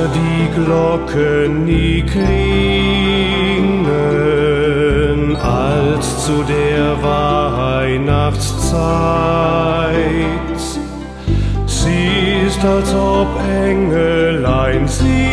die Glocken nie klingen, als zu der Weihnachtszeit. Sie ist, als ob Engelein sie